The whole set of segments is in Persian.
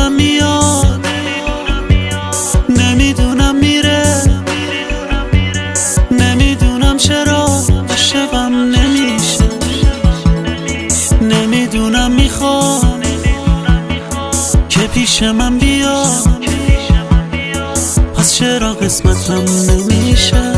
نمیدونم میاد، نمیدونم میره، نمیدونم چرا عاشقم نمیشه، نمیدونم میخواد که پیش من بیاد، پس چرا قسمتم نمیشه.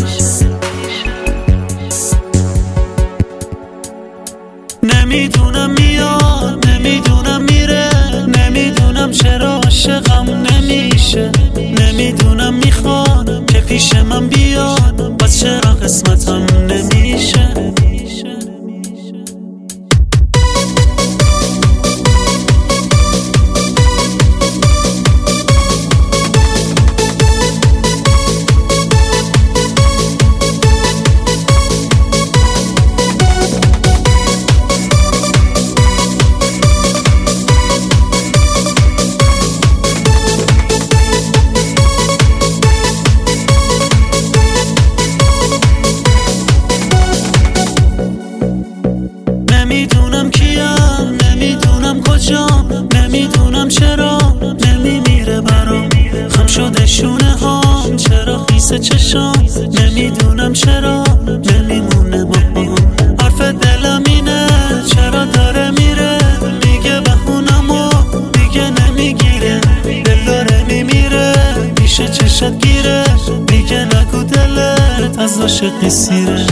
نمیدونم میاد، نمیدونم میره، نمیدونم چرا عاشقم نمیشه، نمیدونم میخواد که پیش من بیاد، پس چرا قسمتم نمیشه. نمیدونم کیم، نمیدونم کجام، نمیدونم چرا نمیمیره برام، خم شده شونه هام، چرا خیس چشام، نمیدونم چرا نمیمونه با هم. حرف دلم اینه چرا داره میره، میگه بهونم و میگه نمیگیره، دل داره میمیره پیش چشت گیره، میگه نگو دلت از عاشقی سیره.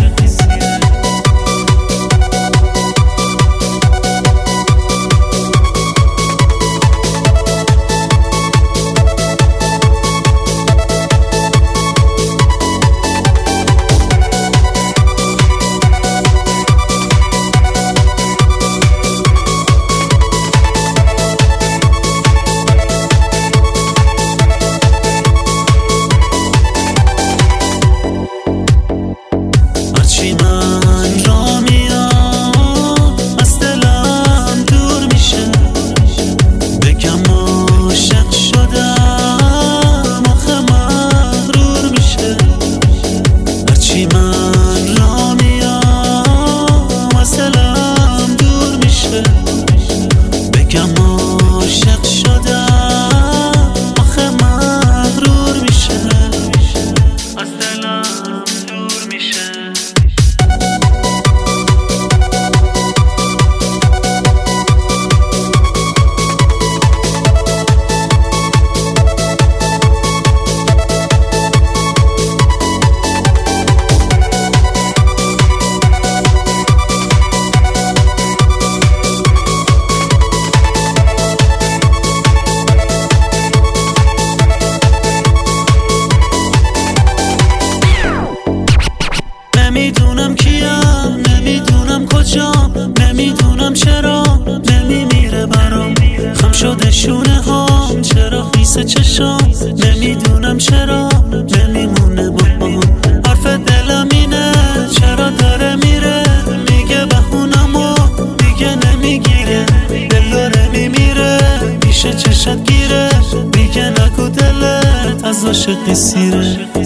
نمیدونم کیم، نمیدونم کجام، نمیدونم چرا نمیمیره برام، خم شده شونه هام، چرا خیس چشام، نمیدونم چرا نمیمونه با هم. حرف دلم اینه چرا داره میره، میگه بهونم و میگه نمیگیره، دل داره میمیره پیش چشت گیره، میگه نگو دلت از عاشقی سیره.